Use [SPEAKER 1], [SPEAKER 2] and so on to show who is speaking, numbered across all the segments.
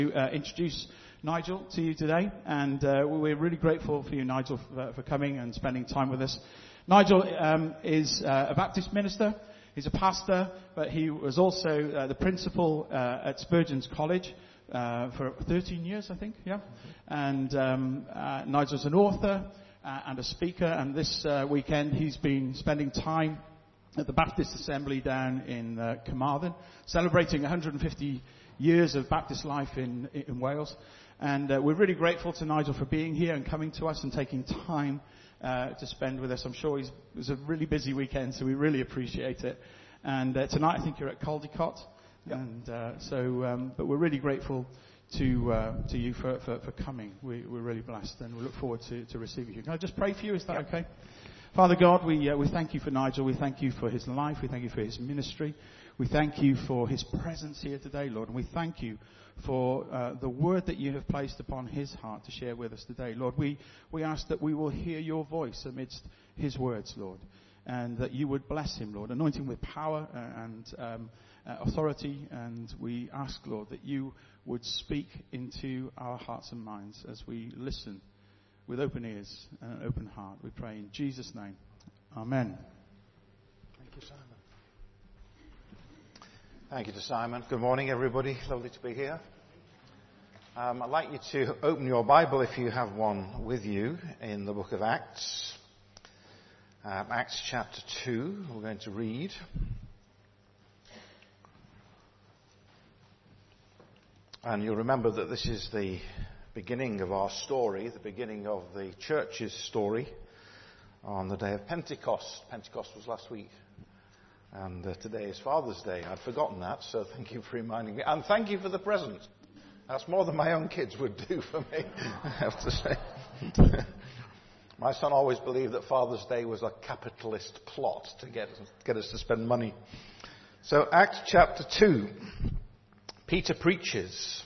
[SPEAKER 1] Introduce Nigel to you today, and we're really grateful for you, Nigel, for coming and spending time with us. Nigel is a Baptist minister. He's a pastor, but he was also the principal at Spurgeon's College for 13 years, I think. Yeah, and Nigel's an author and a speaker. And this weekend, he's been spending time at the Baptist Assembly down in Carmarthen, celebrating 150 years of Baptist life in Wales. And we're really grateful to Nigel for being here and coming to us and taking time to spend with us. I'm sure it was a really busy weekend, so we really appreciate it. And tonight I think you're at Caldecott. Yep. And but we're really grateful to you for coming. We're really blessed, and we look forward to receiving you. Can I just pray for you? Is that okay? Father God, we thank you for Nigel. We thank you for his life. We thank you for his ministry. We thank you for his presence here today, Lord. And we thank you for the word that you have placed upon his heart to share with us today. Lord, we ask that we will hear your voice amidst his words, Lord. And that you would bless him, Lord. Anoint him with power and authority. And we ask, Lord, that you would speak into our hearts and minds as we listen with open ears and an open heart. We pray in Jesus' name. Amen.
[SPEAKER 2] Thank you, Simon. Thank you to Simon. Good morning, everybody. Lovely to be here. I'd like you to open your Bible, if you have one with you, in the book of Acts. Acts chapter 2, we're going to read. And you'll remember that this is the beginning of our story, the beginning of the church's story on the day of Pentecost. Pentecost was last week. And today is Father's Day. I'd forgotten that, so thank you for reminding me. And thank you for the present. That's more than my own kids would do for me, I have to say. My son always believed that Father's Day was a capitalist plot to get us to spend money. So Acts chapter 2, Peter preaches.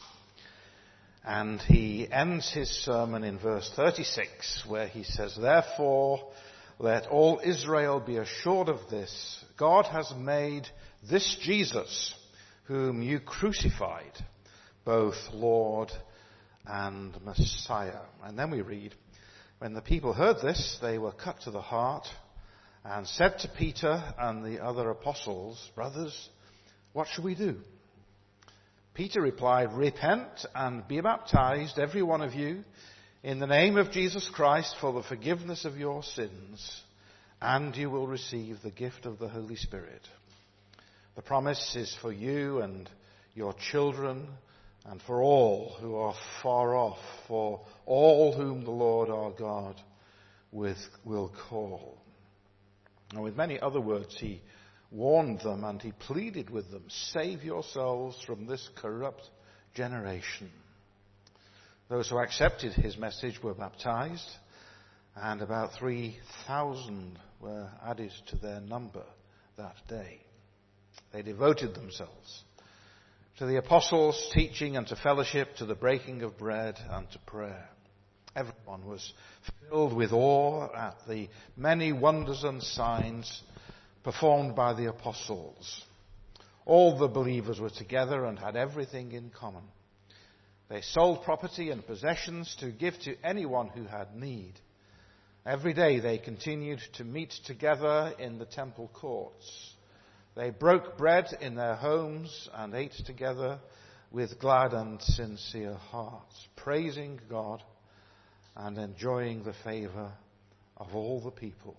[SPEAKER 2] And he ends his sermon in verse 36, where he says, "Therefore, let all Israel be assured of this. God has made this Jesus, whom you crucified, both Lord and Messiah." And then we read, "When the people heard this, they were cut to the heart and said to Peter and the other apostles, 'Brothers, what shall we do?' Peter replied, 'Repent and be baptized, every one of you, in the name of Jesus Christ for the forgiveness of your sins, and you will receive the gift of the Holy Spirit. The promise is for you and your children and for all who are far off, for all whom the Lord our God will call.'" And with many other words, he warned them and he pleaded with them, "Save yourselves from this corrupt generation." Those who accepted his message were baptized, and about 3,000 were added to their number that day. They devoted themselves to the apostles' teaching and to fellowship, to the breaking of bread and to prayer. Everyone was filled with awe at the many wonders and signs performed by the apostles. All the believers were together and had everything in common. They sold property and possessions to give to anyone who had need. Every day they continued to meet together in the temple courts. They broke bread in their homes and ate together with glad and sincere hearts, praising God and enjoying the favor of all the people.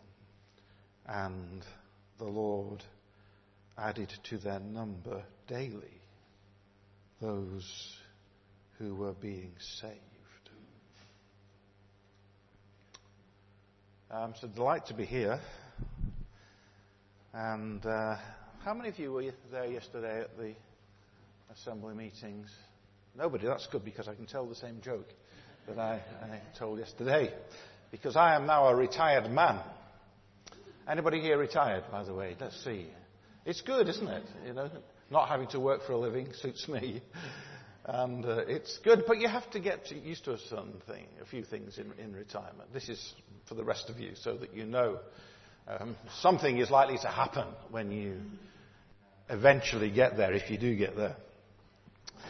[SPEAKER 2] And the Lord added to their number daily those who were being saved. It's a delight to be here. And how many of you were there yesterday at the assembly meetings? Nobody. That's good, because I can tell the same joke that I told yesterday. Because I am now a retired man. Anybody here retired, by the way? Let's see. It's good, isn't it? You know, not having to work for a living suits me. And it's good, but you have to get used to a few things in retirement. This is for the rest of you, so that you know something is likely to happen when you eventually get there, if you do get there.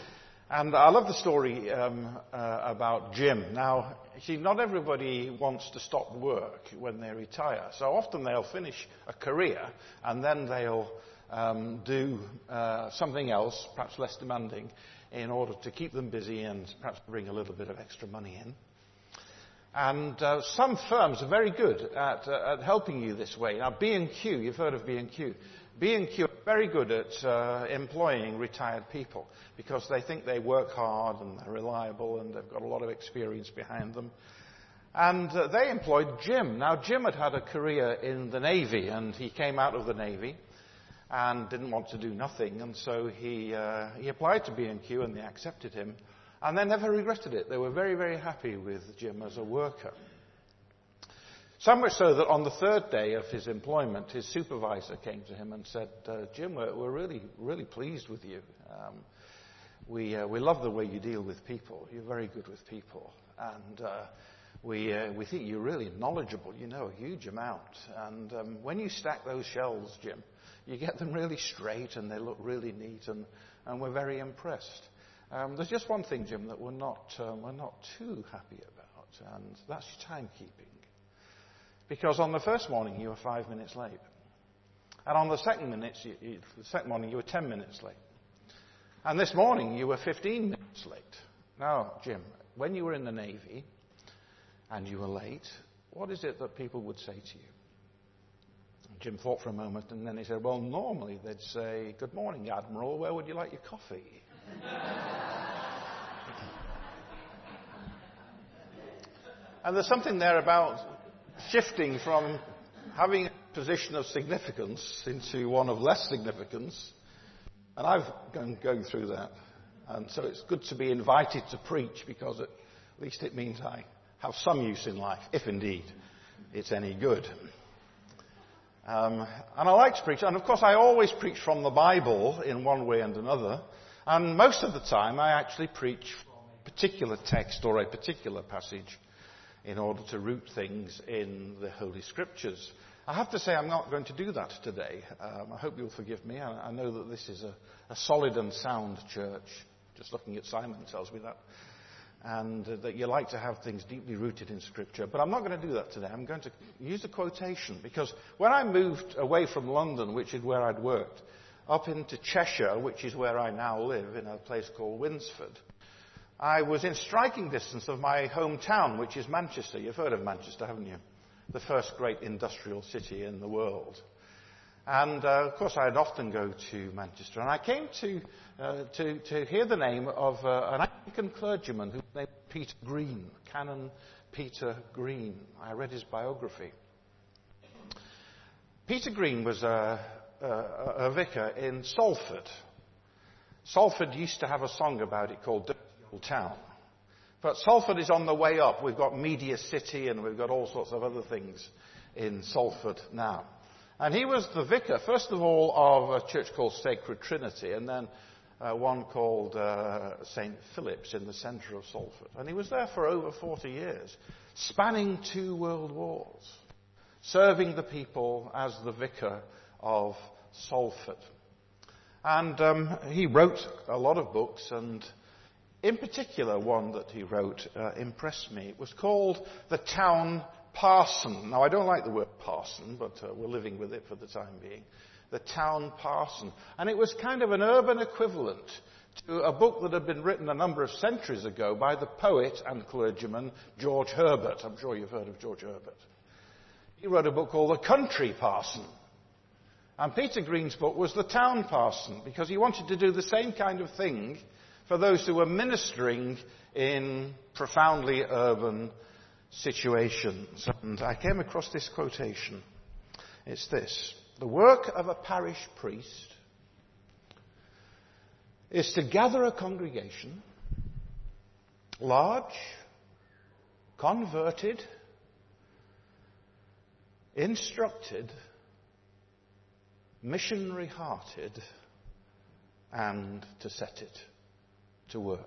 [SPEAKER 2] And I love the story about Jim. Now, you see, not everybody wants to stop work when they retire. So often they'll finish a career and then they'll do something else, perhaps less demanding, in order to keep them busy and perhaps bring a little bit of extra money in. And some firms are very good at helping you this way. Now, B&Q, you've heard of B&Q. B&Q are very good at employing retired people because they think they work hard and they're reliable and they've got a lot of experience behind them. And they employed Jim. Now, Jim had had a career in the Navy, and he came out of the Navy and didn't want to do nothing. And so he applied to B&Q, and they accepted him. And they never regretted it. They were very, very happy with Jim as a worker. So much so that on the third day of his employment, his supervisor came to him and said, Jim, we're really, really pleased with you. We love the way you deal with people. You're very good with people. And we think you're really knowledgeable. You know a huge amount. And when you stack those shelves, Jim, you get them really straight and they look really neat. And we're very impressed. There's just one thing, Jim, that we're not too happy about. And that's your timekeeping. Because on the first morning, you were 5 minutes late. And on the second morning, you were 10 minutes late. And this morning, you were 15 minutes late. Now, Jim, when you were in the Navy and you were late, what is it that people would say to you? And Jim thought for a moment, and then he said, well, normally they'd say, good morning, Admiral, where would you like your coffee? And there's something there about shifting from having a position of significance into one of less significance. And I've going through that. And so it's good to be invited to preach because at least it means I have some use in life, if indeed it's any good. And I like to preach. And of course I always preach from the Bible in one way and another. And most of the time I actually preach from a particular text or a particular passage in order to root things in the Holy Scriptures. I have to say I'm not going to do that today. I hope you'll forgive me. I know that this is a solid and sound church. Just looking at Simon tells me that. And that you like to have things deeply rooted in Scripture. But I'm not going to do that today. I'm going to use a quotation. Because when I moved away from London, which is where I'd worked, up into Cheshire, which is where I now live, in a place called Winsford, I was in striking distance of my hometown, which is Manchester. You've heard of Manchester, haven't you? The first great industrial city in the world. And, of course, I'd often go to Manchester. And I came to hear the name of an Anglican clergyman whose name was Peter Green, Canon Peter Green. I read his biography. Peter Green was a vicar in Salford. Salford used to have a song about it called Dirty Old Town. But Salford is on the way up. We've got Media City and we've got all sorts of other things in Salford now. And he was the vicar, first of all, of a church called Sacred Trinity and then one called St. Philip's in the centre of Salford. And he was there for over 40 years, spanning 2 world wars, serving the people as the vicar of Salford. And he wrote a lot of books, and in particular one that he wrote impressed me. It was called The Town Parson. Now, I don't like the word parson, but we're living with it for the time being. The Town Parson. And it was kind of an urban equivalent to a book that had been written a number of centuries ago by the poet and clergyman George Herbert. I'm sure you've heard of George Herbert. He wrote a book called The Country Parson. And Peter Green's book was The Town Parson, because he wanted to do the same kind of thing for those who were ministering in profoundly urban situations. And I came across this quotation. It's this: the work of a parish priest is to gather a congregation, large, converted, instructed, missionary-hearted, and to set it to work.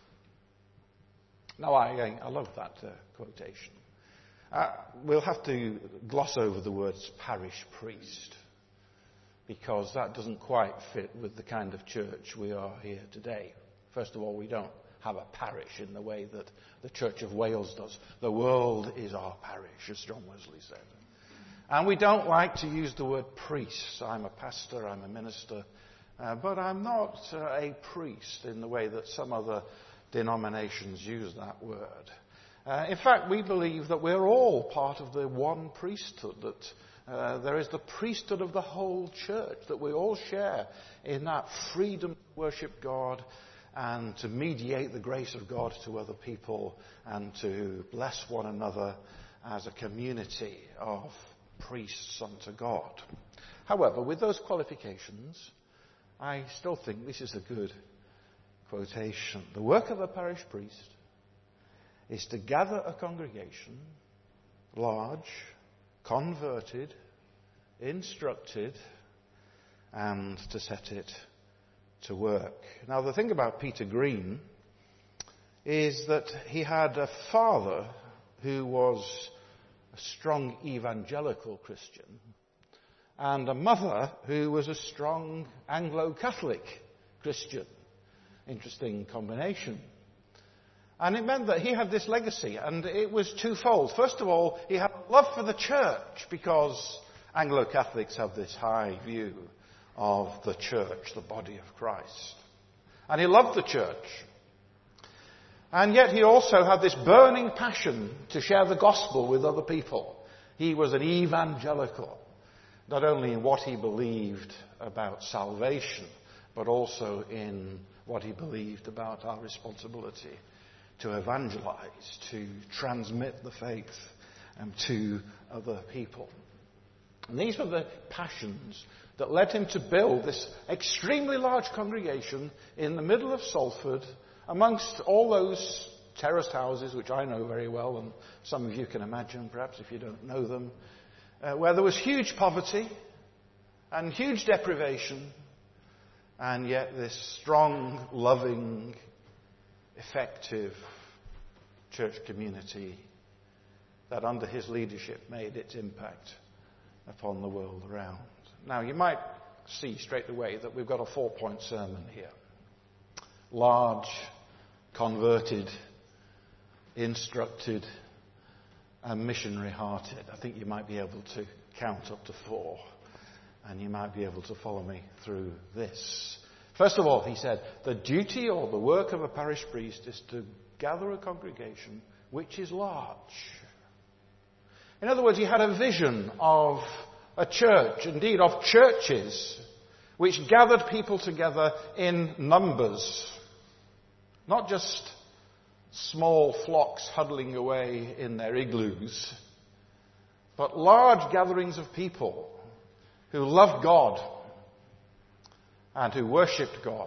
[SPEAKER 2] Now, I love that quotation. We'll have to gloss over the words parish priest, because that doesn't quite fit with the kind of church we are here today. First of all, we don't have a parish in the way that the Church of Wales does. The world is our parish, as John Wesley said. And we don't like to use the word priest. I'm a pastor, I'm a minister, but I'm not a priest in the way that some other denominations use that word. In fact, we believe that we're all part of the one priesthood, that there is the priesthood of the whole church, that we all share in that freedom to worship God and to mediate the grace of God to other people and to bless one another as a community of priests unto God. However, with those qualifications, I still think this is a good quotation. The work of a parish priest is to gather a congregation, large, converted, instructed, and to set it to work. Now, the thing about Peter Green is that he had a father who was a strong evangelical Christian and a mother who was a strong Anglo-Catholic Christian. Interesting combination. And it meant that he had this legacy, and it was twofold. First of all, he had love for the church, because Anglo-Catholics have this high view of the church, the body of Christ. And he loved the church. And yet he also had this burning passion to share the gospel with other people. He was an evangelical, not only in what he believed about salvation, but also in what he believed about our responsibility to evangelize, to transmit the faith to other people. And these were the passions that led him to build this extremely large congregation in the middle of Salford, amongst all those terraced houses, which I know very well, and some of you can imagine, perhaps if you don't know them, where there was huge poverty and huge deprivation, and yet this strong, loving, effective church community that under his leadership made its impact upon the world around. Now, you might see straight away that we've got a 4-point sermon here. Large, converted, instructed, and missionary-hearted. I think you might be able to count up to 4, and you might be able to follow me through this. First of all, he said, the duty or the work of a parish priest is to gather a congregation which is large. In other words, he had a vision of a church, indeed of churches, which gathered people together in numbers. Not just small flocks huddling away in their igloos, but large gatherings of people who loved God and who worshipped God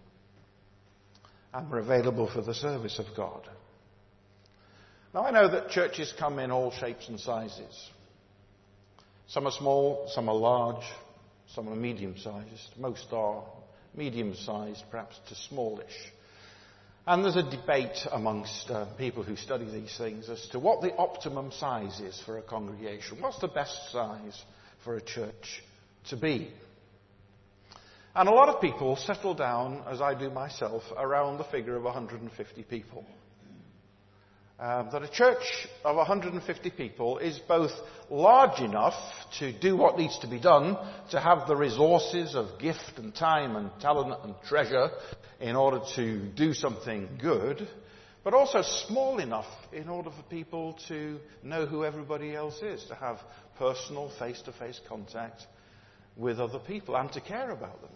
[SPEAKER 2] and were available for the service of God. Now, I know that churches come in all shapes and sizes. Some are small, some are large, some are medium-sized. Most are medium-sized, perhaps to smallish. And there's a debate amongst people who study these things as to what the optimum size is for a congregation. What's the best size for a church to be? And a lot of people settle down, as I do myself, around the figure of 150 people. That a church of 150 people is both large enough to do what needs to be done, to have the resources of gift and time and talent and treasure in order to do something good, but also small enough in order for people to know who everybody else is, to have personal face-to-face contact with other people and to care about them.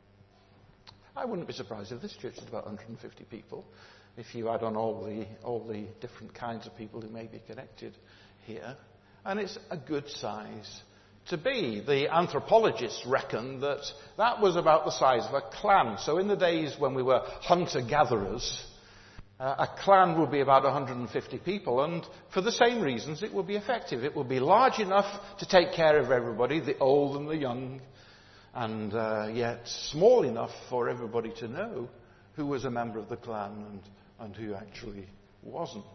[SPEAKER 2] I wouldn't be surprised if this church is about 150 people, if you add on all the different kinds of people who may be connected here. And it's a good size to be. The anthropologists reckon that that was about the size of a clan. So in the days when we were hunter-gatherers, a clan would be about 150 people, and for the same reasons it would be effective. It would be large enough to take care of everybody, the old and the young, and yet small enough for everybody to know who was a member of the clan and who actually wasn't.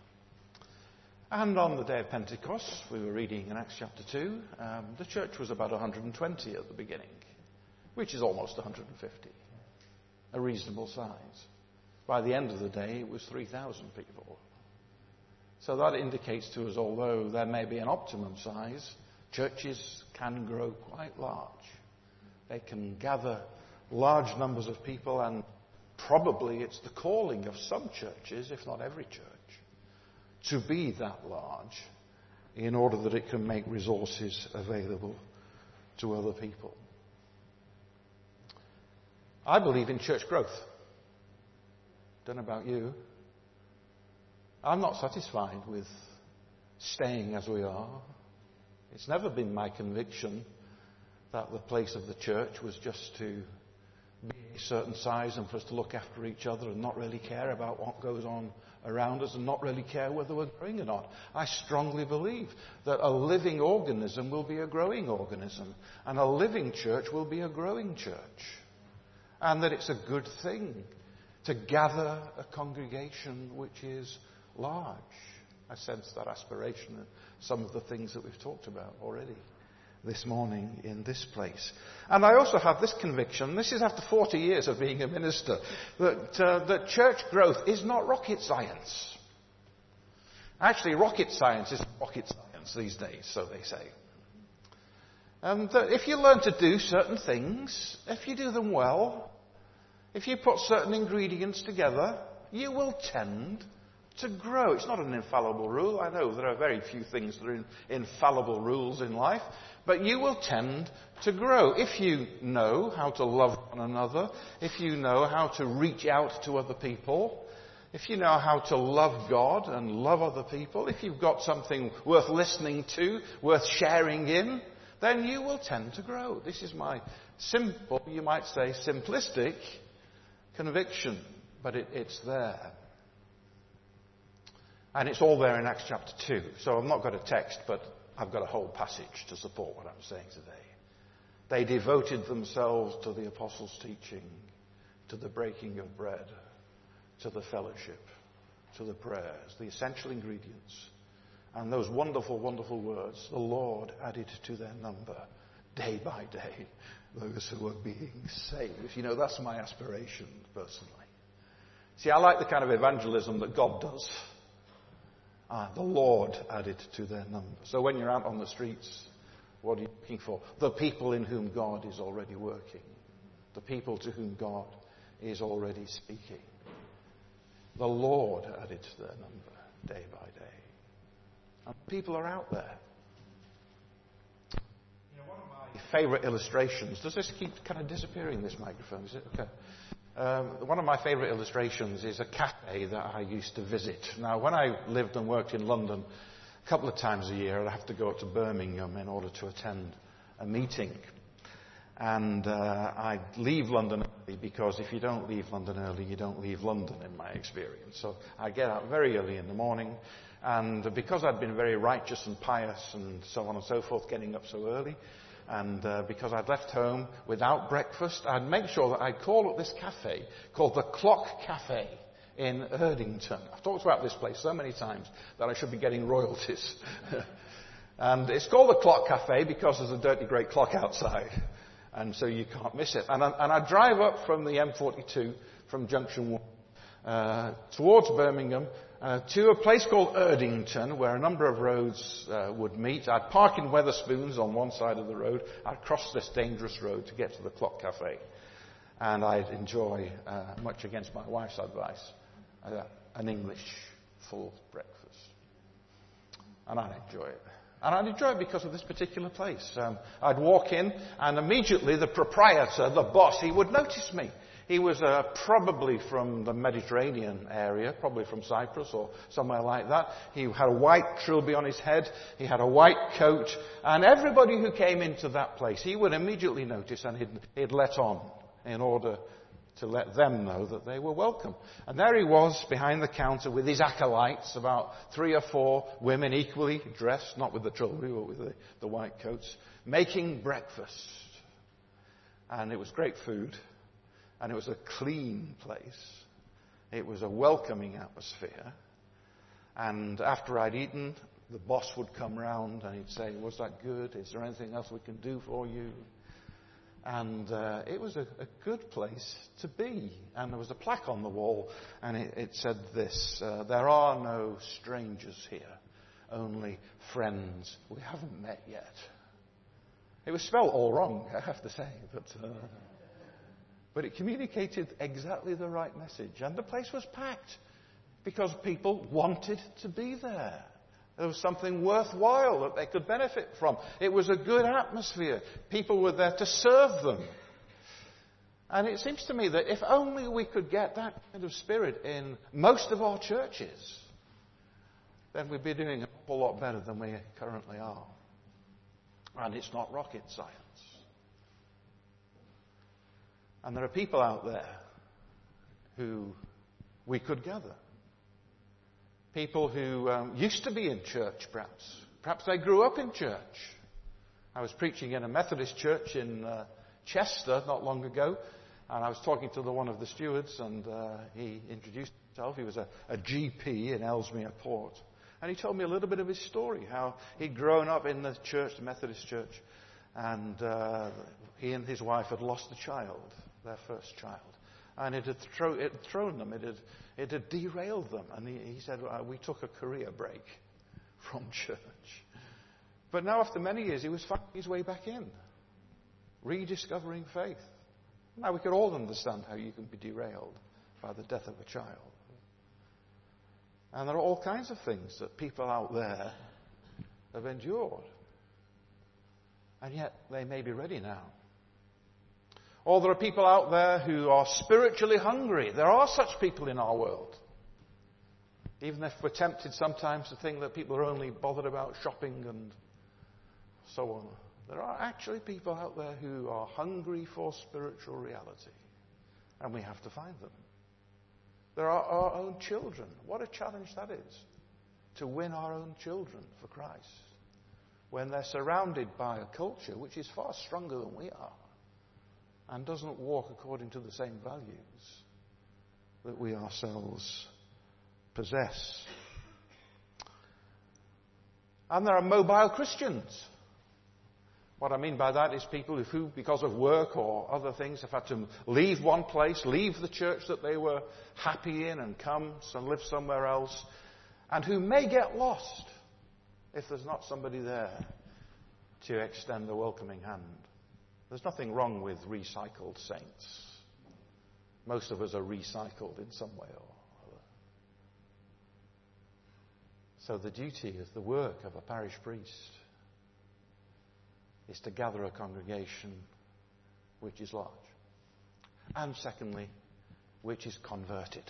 [SPEAKER 2] And on the day of Pentecost, we were reading in Acts chapter 2, the church was about 120 at the beginning, which is almost 150, a reasonable size. By the end of the day, it was 3,000 people. So that indicates to us, although there may be an optimum size, churches can grow quite large. They can gather large numbers of people, and probably it's the calling of some churches, if not every church, to be that large in order that it can make resources available to other people. I believe in church growth. Don't know about you. I'm not satisfied with staying as we are. It's never been my conviction that the place of the church was just to be a certain size and for us to look after each other and not really care about what goes on around us and not really care whether we're growing or not. I strongly believe that a living organism will be a growing organism, and a living church will be a growing church, and that it's a good thing to gather a congregation which is large. I sense that aspiration in some of the things that we've talked about already this morning in this place. And I also have this conviction, this is after 40 years of being a minister, that church growth is not rocket science. Actually, rocket science is rocket science these days, so they say. And if you learn to do certain things, if you do them well, if you put certain ingredients together, you will tend to grow. It's not an infallible rule. I know there are very few things that are infallible rules in life, but you will tend to grow. If you know how to love one another, if you know how to reach out to other people, if you know how to love God and love other people, if you've got something worth listening to, worth sharing in, then you will tend to grow. This is my simple, you might say simplistic conviction, but it's there. And it's all there in Acts chapter 2. So I've not got a text, but I've got a whole passage to support what I'm saying today. They devoted themselves to the apostles' teaching, to the breaking of bread, to the fellowship, to the prayers, the essential ingredients. And those wonderful, wonderful words, the Lord added to their number, day by day, those who were being saved. You know, that's my aspiration, personally. See, I like the kind of evangelism that God does. The Lord added to their number. So when you're out on the streets, what are you looking for? The people in whom God is already working. The people to whom God is already speaking. The Lord added to their number day by day. And people are out there. You know, one of my favourite illustrations, does this keep kind of disappearing, this microphone? Is it? Okay. One of my favourite illustrations is a cafe that I used to visit. Now, when I lived and worked in London, a couple of times a year, I'd have to go up to Birmingham in order to attend a meeting. And I'd leave London early, because if you don't leave London early, you don't leave London, in my experience. So I get out very early in the morning, and because I'd been very righteous and pious and so on and so forth, getting up so early, and because I'd left home without breakfast, I'd make sure that I'd call at this cafe called the Clock Cafe in Erdington. I've talked about this place so many times that I should be getting royalties. And it's called the Clock Cafe because there's a dirty great clock outside, and so you can't miss it. And I drive up from the M42 from Junction 1 towards Birmingham to a place called Erdington, where a number of roads would meet. I'd park in Wetherspoons on one side of the road. I'd cross this dangerous road to get to the Clock Cafe. And I'd enjoy, much against my wife's advice, an English full breakfast. And I'd enjoy it. And I'd enjoy it because of this particular place. I'd walk in, and immediately the proprietor, the boss, he would notice me. He was probably from the Mediterranean area, probably from Cyprus or somewhere like that. He had a white trilby on his head. He had a white coat. And everybody who came into that place, he would immediately notice, and he'd let on in order to let them know that they were welcome. And there he was behind the counter with his acolytes, about 3 or 4 women equally dressed, not with the trilby, but with the white coats, making breakfast. And it was great food. And it was a clean place. It was a welcoming atmosphere. And after I'd eaten, the boss would come round and he'd say, "Was that good? Is there anything else we can do for you?" And it was a good place to be. And there was a plaque on the wall, and it said this, there are no strangers here, only friends we haven't met yet. It was spelled all wrong, I have to say, but it communicated exactly the right message. And the place was packed because people wanted to be there. There was something worthwhile that they could benefit from. It was a good atmosphere. People were there to serve them. And it seems to me that if only we could get that kind of spirit in most of our churches, then we'd be doing a whole lot better than we currently are. And it's not rocket science. And there are people out there who we could gather. People who used to be in church, perhaps. Perhaps they grew up in church. I was preaching in a Methodist church in Chester not long ago, and I was talking to one of the stewards, and he introduced himself. He was a GP in Ellesmere Port. And he told me a little bit of his story, how he'd grown up in the church, the Methodist church, and he and his wife had lost a child, their first child. And it had thrown them, it had derailed them. And he said, we took a career break from church. But now after many years, he was finding his way back in, rediscovering faith. Now we could all understand how you can be derailed by the death of a child. And there are all kinds of things that people out there have endured. And yet they may be ready now. Or there are people out there who are spiritually hungry. There are such people in our world. Even if we're tempted sometimes to think that people are only bothered about shopping and so on. There are actually people out there who are hungry for spiritual reality. And we have to find them. There are our own children. What a challenge that is. To win our own children for Christ. When they're surrounded by a culture which is far stronger than we are. And doesn't walk according to the same values that we ourselves possess. And there are mobile Christians. What I mean by that is people who, because of work or other things, have had to leave one place, leave the church that they were happy in and come and live somewhere else, and who may get lost if there's not somebody there to extend the welcoming hand. There's nothing wrong with recycled saints. Most of us are recycled in some way or other. So the duty is the work of a parish priest is to gather a congregation which is large. And secondly, which is converted.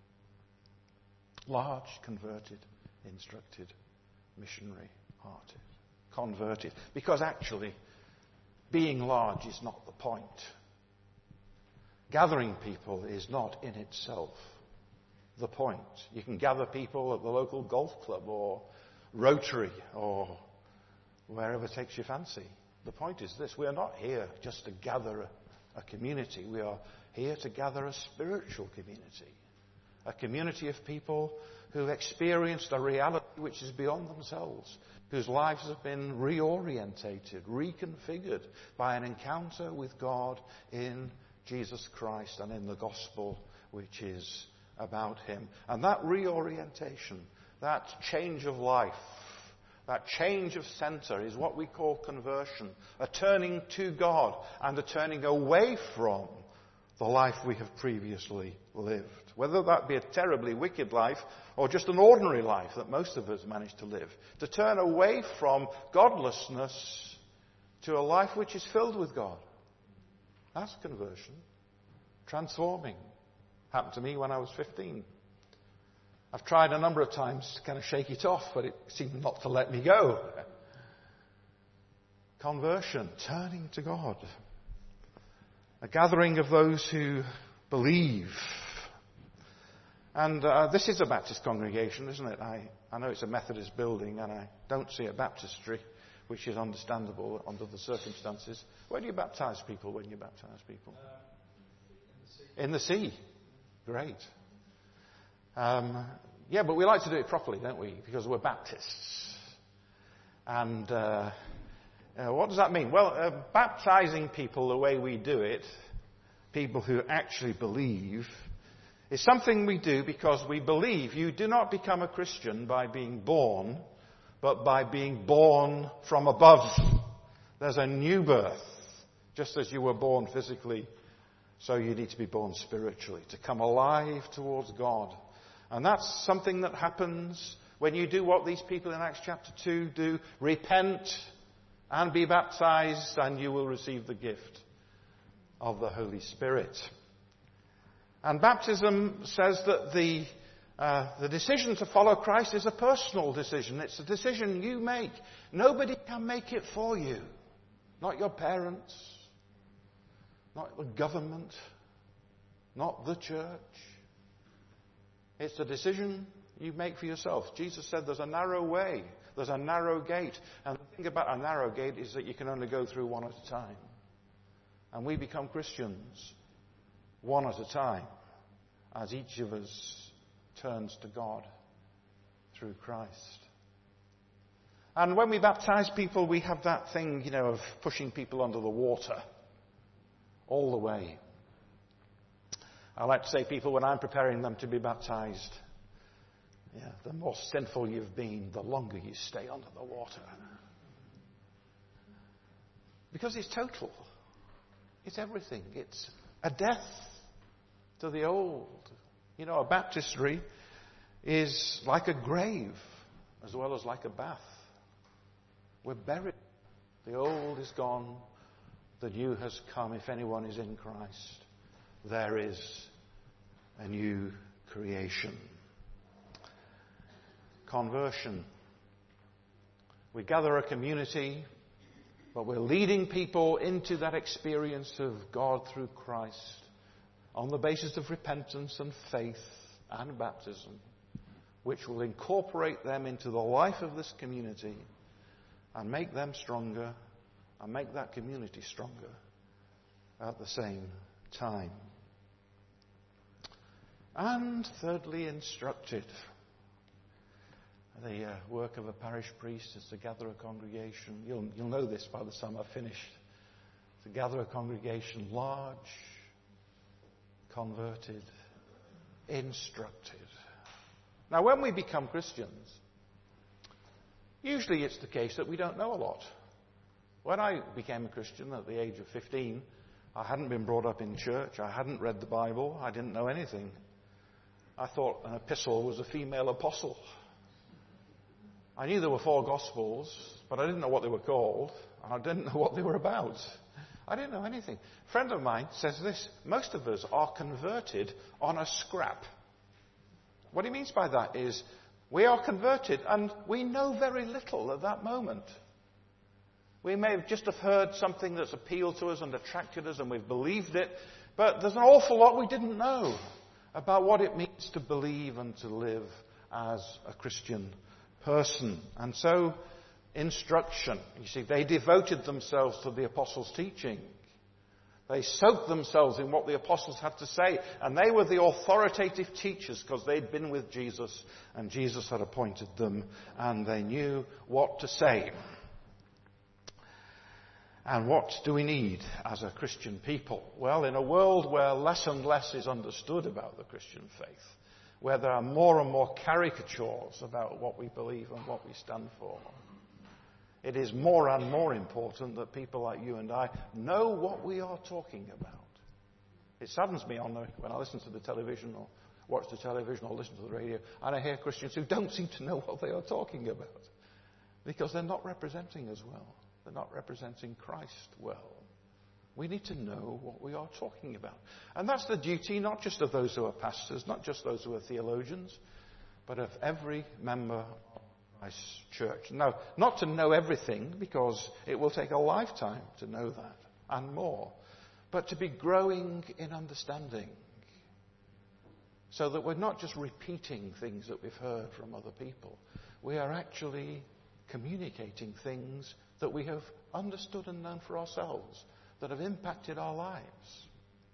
[SPEAKER 2] Large, converted, instructed, missionary-hearted. Converted. Because actually, being large is not the point. Gathering people is not in itself the point. You can gather people at the local golf club or Rotary or wherever takes your fancy. The point is this: we are not here just to gather a community. We are here to gather a spiritual community. A community of people who experienced a reality which is beyond themselves, whose lives have been reorientated, reconfigured by an encounter with God in Jesus Christ and in the gospel which is about Him. And that reorientation, that change of life, that change of centre is what we call conversion, a turning to God and a turning away from the life we have previously lived. Whether that be a terribly wicked life or just an ordinary life that most of us manage to live. To turn away from godlessness to a life which is filled with God. That's conversion. Transforming. Happened to me when I was 15. I've tried a number of times to kind of shake it off, but it seemed not to let me go. Conversion. Turning to God. A gathering of those who believe. And this is a Baptist congregation, isn't it? I know it's a Methodist building, and I don't see a baptistry, which is understandable under the circumstances. Where do you baptize people when you baptize people? In the sea. Great. Yeah, but we like to do it properly, don't we? Because we're Baptists. And What does that mean? Well, baptizing people the way we do it, people who actually believe, is something we do because we believe you do not become a Christian by being born, but by being born from above. There's a new birth. Just as you were born physically, so you need to be born spiritually, to come alive towards God. And that's something that happens when you do what these people in Acts chapter 2 do: repent and be baptized, and you will receive the gift of the Holy Spirit. And baptism says that the decision to follow Christ is a personal decision. It's a decision you make. Nobody can make it for you. Not your parents, not the government, not the church. It's a decision you make for yourself. Jesus said there's a narrow way, there's a narrow gate. And the thing about a narrow gate is that you can only go through one at a time. And we become Christians one at a time as each of us turns to God through Christ. And when we baptize people, we have that thing, of pushing people under the water all the way. I like to say people, when I'm preparing them to be baptized, the more sinful you've been, the longer you stay under the water. Because it's total. It's everything. It's a death to the old. A baptistry is like a grave as well as like a bath. We're buried. The old is gone. The new has come. If anyone is in Christ, there is a new creation. Conversion. We gather a community, but we're leading people into that experience of God through Christ on the basis of repentance and faith and baptism, which will incorporate them into the life of this community and make them stronger and make that community stronger at the same time. And thirdly, instructed. The work of a parish priest is to gather a congregation. You'll know this by the time I've finished. To gather a congregation large, converted, instructed. Now, when we become Christians, usually it's the case that we don't know a lot. When I became a Christian at the age of 15, I hadn't been brought up in church. I hadn't read the Bible. I didn't know anything. I thought an epistle was a female apostle. I knew there were 4 Gospels, but I didn't know what they were called, and I didn't know what they were about. I didn't know anything. A friend of mine says this: most of us are converted on a scrap. What he means by that is we are converted and we know very little at that moment. We may have just heard something that's appealed to us and attracted us, and we've believed it, but there's an awful lot we didn't know about what it means to believe and to live as a Christian person. And so, instruction. You see, they devoted themselves to the apostles' teaching. They soaked themselves in what the apostles had to say, and they were the authoritative teachers because they'd been with Jesus, and Jesus had appointed them, and they knew what to say. And what do we need as a Christian people? Well, in a world where less and less is understood about the Christian faith, where there are more and more caricatures about what we believe and what we stand for, it is more and more important that people like you and I know what we are talking about. It saddens me when I listen to the television or watch the television or listen to the radio, and I hear Christians who don't seem to know what they are talking about because they're not representing us well. They're not representing Christ well. We need to know what we are talking about. And that's the duty not just of those who are pastors, not just those who are theologians, but of every member of Christ's church. Now, not to know everything, because it will take a lifetime to know that and more, but to be growing in understanding, so that we're not just repeating things that we've heard from other people. We are actually communicating things that we have understood and known for ourselves, that have impacted our lives.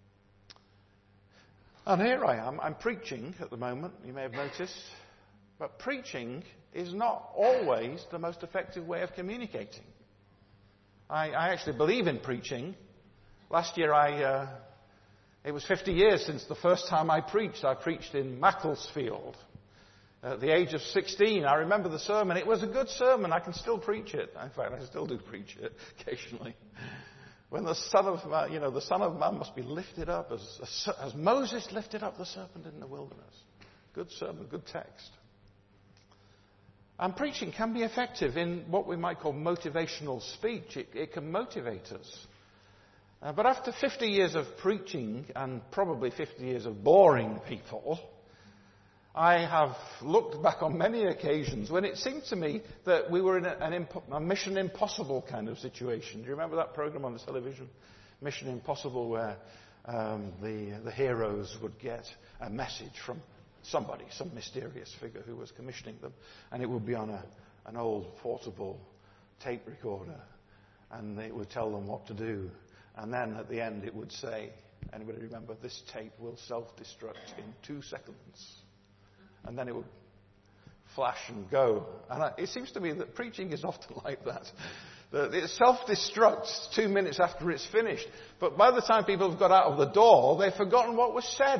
[SPEAKER 2] And here I am, I'm preaching at the moment, you may have noticed, but preaching is not always the most effective way of communicating. I actually believe in preaching. Last year it was 50 years since the first time I preached. I preached in Macclesfield. At the age of 16, I remember the sermon. It was a good sermon. I can still preach it. In fact, I still do preach it occasionally. When the Son of Man, the Son of Man must be lifted up as Moses lifted up the serpent in the wilderness. Good sermon, good text. And preaching can be effective in what we might call motivational speech. It can motivate us. But after 50 years of preaching and probably 50 years of boring people, I have looked back on many occasions when it seemed to me that we were in a Mission Impossible kind of situation. Do you remember that program on the television? Mission Impossible, where the heroes would get a message from somebody, some mysterious figure who was commissioning them, and it would be on an old portable tape recorder, and it would tell them what to do. And then at the end it would say, anybody remember, this tape will self-destruct in 2 seconds. And then it would flash and go. And it seems to me that preaching is often like that. That it self-destructs 2 minutes after it's finished. But by the time people have got out of the door, they've forgotten what was said.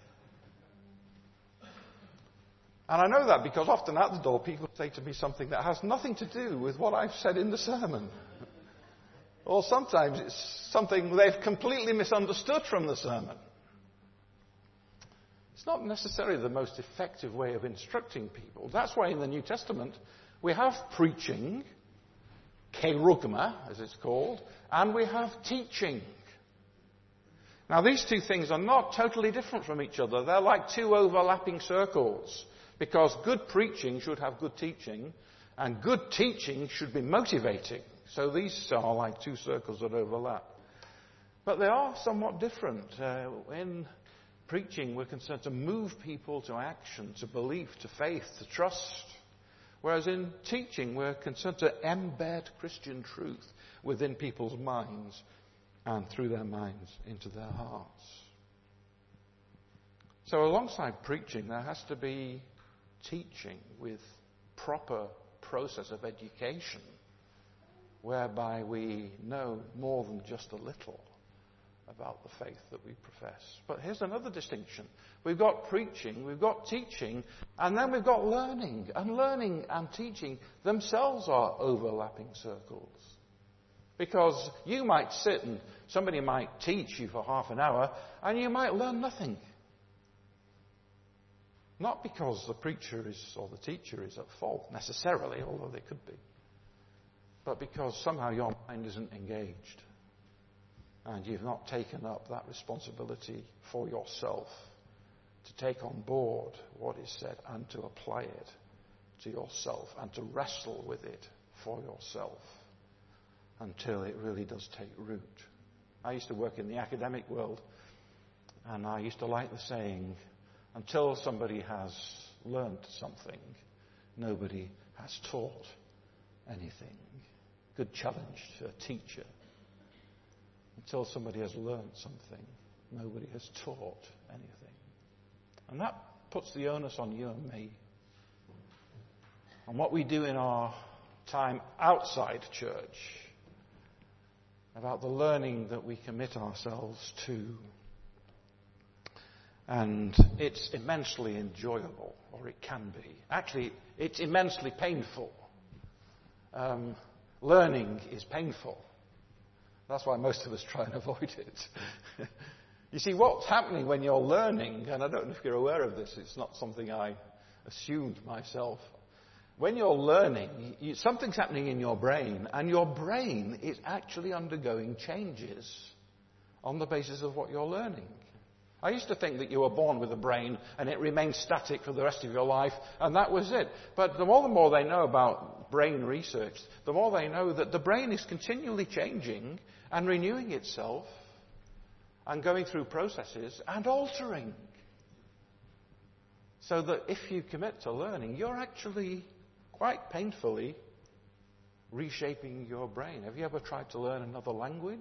[SPEAKER 2] And I know that because often at the door people say to me something that has nothing to do with what I've said in the sermon. Or sometimes it's something they've completely misunderstood from the sermon. It's not necessarily the most effective way of instructing people. That's why in the New Testament we have preaching, kerugma as it's called, and we have teaching. Now these two things are not totally different from each other. They're like two overlapping circles, because good preaching should have good teaching, and good teaching should be motivating. So these are like two circles that overlap. But they are somewhat different. In preaching, we're concerned to move people to action, to belief, to faith, to trust. Whereas in teaching, we're concerned to embed Christian truth within people's minds and through their minds into their hearts. So alongside preaching, there has to be teaching with proper process of education, whereby we know more than just a little about the faith that we profess. But here's another distinction. We've got preaching, we've got teaching, and then we've got learning. And learning and teaching themselves are overlapping circles. Because you might sit and somebody might teach you for half an hour, and you might learn nothing. Not because the preacher or the teacher is at fault necessarily, although they could be, but because somehow your mind isn't engaged. And you've not taken up that responsibility for yourself to take on board what is said and to apply it to yourself and to wrestle with it for yourself until it really does take root. I used to work in the academic world, and I used to like the saying, until somebody has learnt something, nobody has taught anything. Good challenge to a teacher. Until somebody has learned something, nobody has taught anything. And that puts the onus on you and me. On what we do in our time outside church, about the learning that we commit ourselves to. And it's immensely enjoyable, or it can be. Actually, it's immensely painful. Learning is painful. That's why most of us try and avoid it. You see, what's happening when you're learning, and I don't know if you're aware of this, it's not something I assumed myself. When you're learning, something's happening in your brain, and your brain is actually undergoing changes on the basis of what you're learning. I used to think that you were born with a brain and it remained static for the rest of your life, and that was it. But the more they know about brain research, the more they know that the brain is continually changing and renewing itself and going through processes and altering. So that if you commit to learning, you're actually quite painfully reshaping your brain. Have you ever tried to learn another language?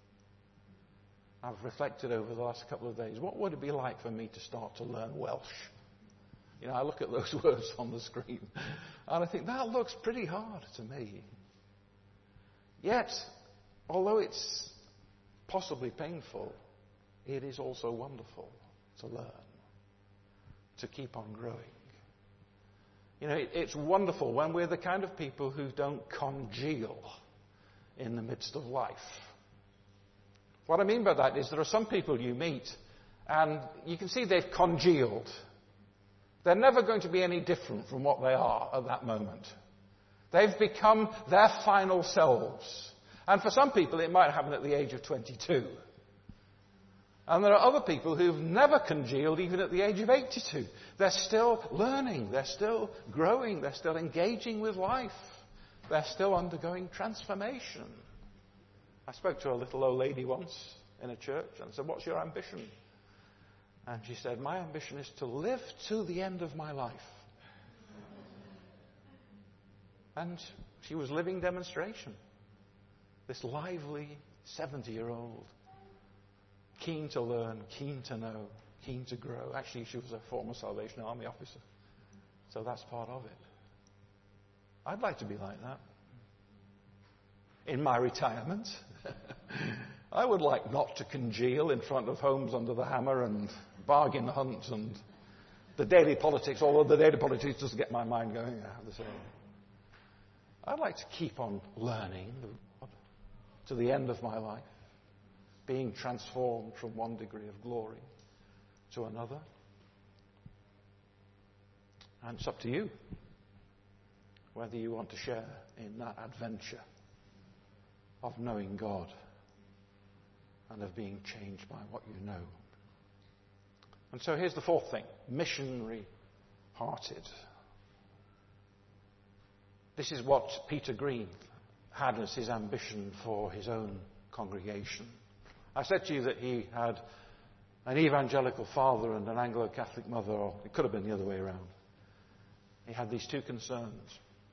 [SPEAKER 2] I've reflected over the last couple of days. What would it be like for me to start to learn Welsh? You know, I look at those words on the screen and I think that looks pretty hard to me. Yet, although it's possibly painful, it is also wonderful to learn, to keep on growing. You know, it's wonderful when we're the kind of people who don't congeal in the midst of life. What I mean by that is there are some people you meet and you can see they've congealed. They're never going to be any different from what they are at that moment. They've become their final selves. And for some people it might happen at the age of 22. And there are other people who've never congealed even at the age of 82. They're still learning, they're still growing, they're still engaging with life. They're still undergoing transformation. I spoke to a little old lady once in a church and I said, "What's your ambition?" And she said, "My ambition is to live to the end of my life." And she was living demonstration. This lively 70-year-old, keen to learn, keen to know, keen to grow. Actually, she was a former Salvation Army officer. So that's part of it. I'd like to be like that. In my retirement, I would like not to congeal in front of Homes Under the Hammer and Bargain Hunt and the daily politics, although the daily politics doesn't get my mind going, I have to say. I'd like to keep on learning to the end of my life, being transformed from one degree of glory to another. And it's up to you whether you want to share in that adventure of knowing God and of being changed by what you know. And so here's the fourth thing: missionary-hearted. This is what Peter Green had as his ambition for his own congregation. I said to you that he had an evangelical father and an Anglo-Catholic mother, or it could have been the other way around. He had these two concerns.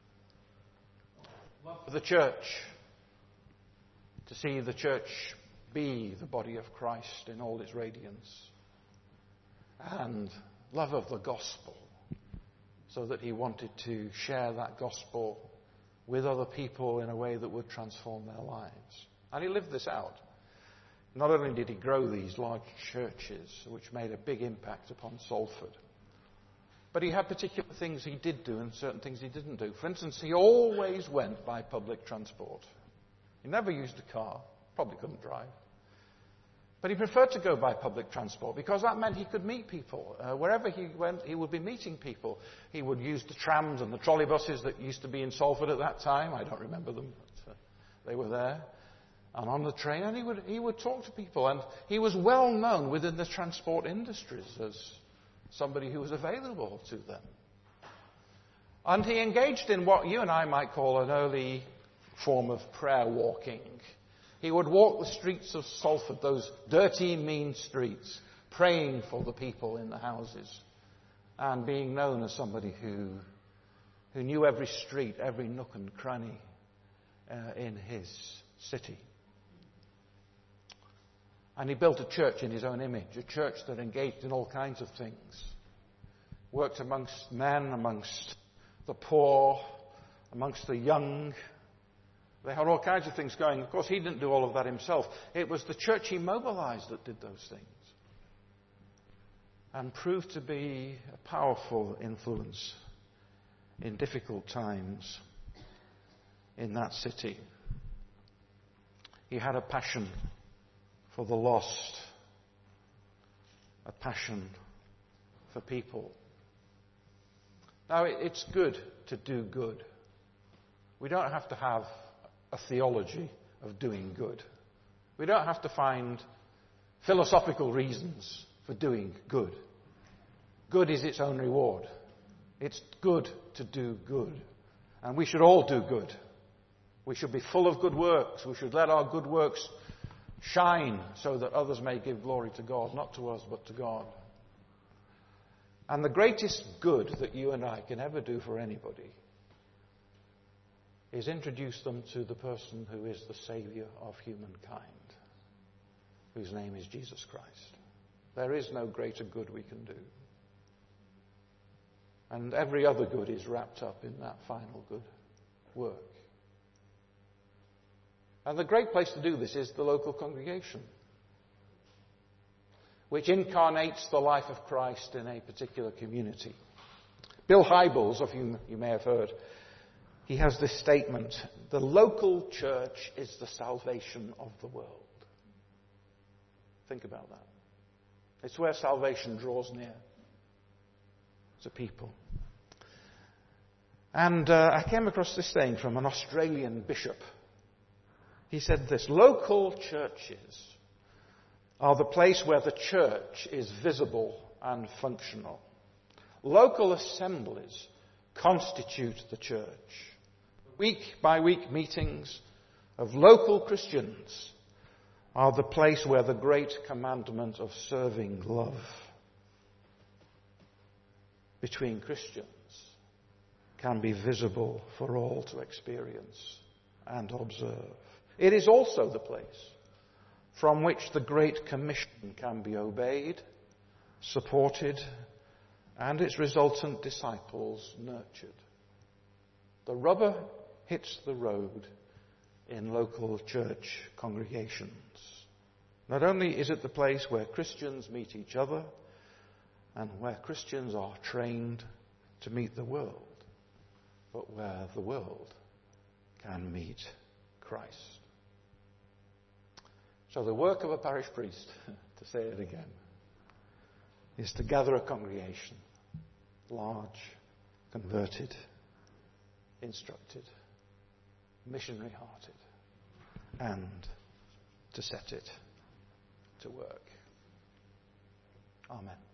[SPEAKER 2] Love for the church, to see the church be the body of Christ in all its radiance, and love of the gospel, so that he wanted to share that gospel with other people in a way that would transform their lives. And he lived this out. Not only did he grow these large churches, which made a big impact upon Salford, but he had particular things he did do and certain things he didn't do. For instance, he always went by public transport. He never used a car, probably couldn't drive. But he preferred to go by public transport because that meant he could meet people. Wherever he went, he would be meeting people. He would use the trams and the trolley buses that used to be in Salford at that time. I don't remember them, but they were there. And on the train, and he would talk to people. And he was well known within the transport industries as somebody who was available to them. And he engaged in what you and I might call an early form of prayer walking. He would walk the streets of Salford, those dirty, mean streets, praying for the people in the houses and being known as somebody who knew every street, every nook and cranny in his city. And he built a church in his own image, a church that engaged in all kinds of things. Worked amongst men, amongst the poor, amongst the young. They had all kinds of things going. Of course, he didn't do all of that himself. It was the church he mobilized that did those things. And proved to be a powerful influence in difficult times in that city. He had a passion for the lost, a passion for people. Now, it's good to do good. We don't have to have a theology of doing good. We don't have to find philosophical reasons for doing good. Good is its own reward. It's good to do good. And we should all do good. We should be full of good works. We should let our good works shine so that others may give glory to God, not to us, but to God. And the greatest good that you and I can ever do for anybody is introduce them to the person who is the Saviour of humankind, whose name is Jesus Christ. There is no greater good we can do. And every other good is wrapped up in that final good work. And the great place to do this is the local congregation, which incarnates the life of Christ in a particular community. Bill Hybels, of whom you may have heard, he has this statement: the local church is the salvation of the world. Think about that. It's where salvation draws near to people. And I came across this saying from an Australian bishop. He said this: local churches are the place where the church is visible and functional. Local assemblies constitute the church. Week-by-week meetings of local Christians are the place where the great commandment of serving love between Christians can be visible for all to experience and observe. It is also the place from which the Great Commission can be obeyed, supported, and its resultant disciples nurtured. The rubber hits the road in local church congregations. Not only is it the place where Christians meet each other and where Christians are trained to meet the world, but where the world can meet Christ. So the work of a parish priest, to say it again, is to gather a congregation, large, converted, instructed, missionary-hearted, and to set it to work. Amen.